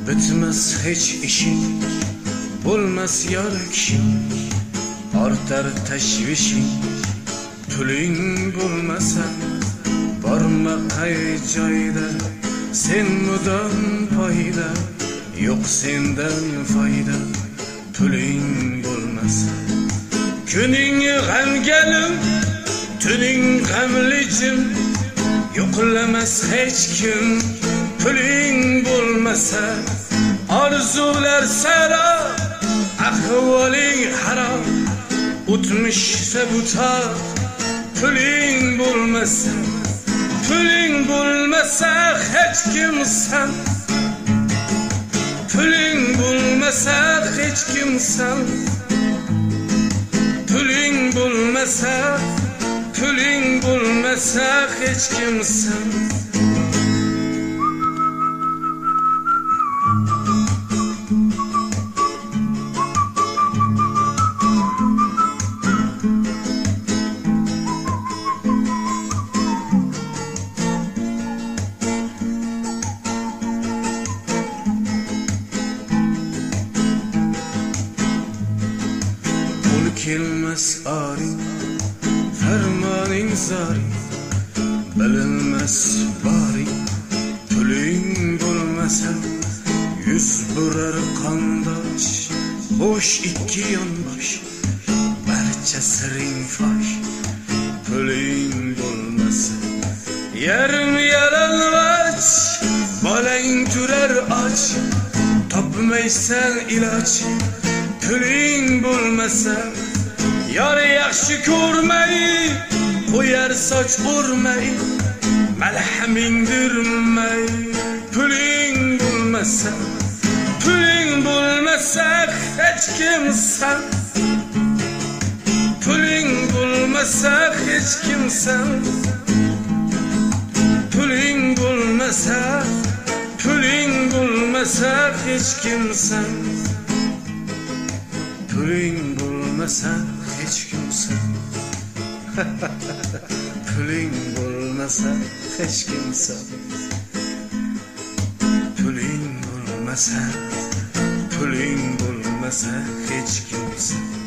Bitmez hiç işin, bo'lmas yor kishing, ortar tashvishing, puling bo'lmasa, borma qay joyda, sen mudom foyda, yo'q sendan foyda, puling bo'lmasa. Kuning g'amganim, tuning g'amlijim, yo'qlamas hech kim, puling bo'lmasa. Arzular sara, ahvoling harom, o'tmishsa butar, puling bo'lmasa. Puling bo'lmasa hech kimsan, puling bo'lmasa hech kimsan, puling bo'lmasa, puling bo'lmasa hech kimsan. Kelmas oring, farmoning zoring, bilinmas boring, puling bo'lmasa, yuz burar qondosh, bo'sh ikki yonbosh, barcha siring fosh, puling bo'lmasa. Yarim yalang'och, bolang turar och, topmaysan iloj, puling bo'lmasa. Yor yaxshi ko'rmay, qo'yar soch o'rmay, malhaming dirmay, puling bo'lmasa. Puling bo'lmasa hech kimsan, puling bo'lmasa hech kimsan, puling bo'lmasa, puling bo'lmasa hech kimsan, puling bo'lmasa hech kimsan. Puling bo'lmasa hech kimsan, puling bo'lmasa, puling bo'lmasa hech kimsan.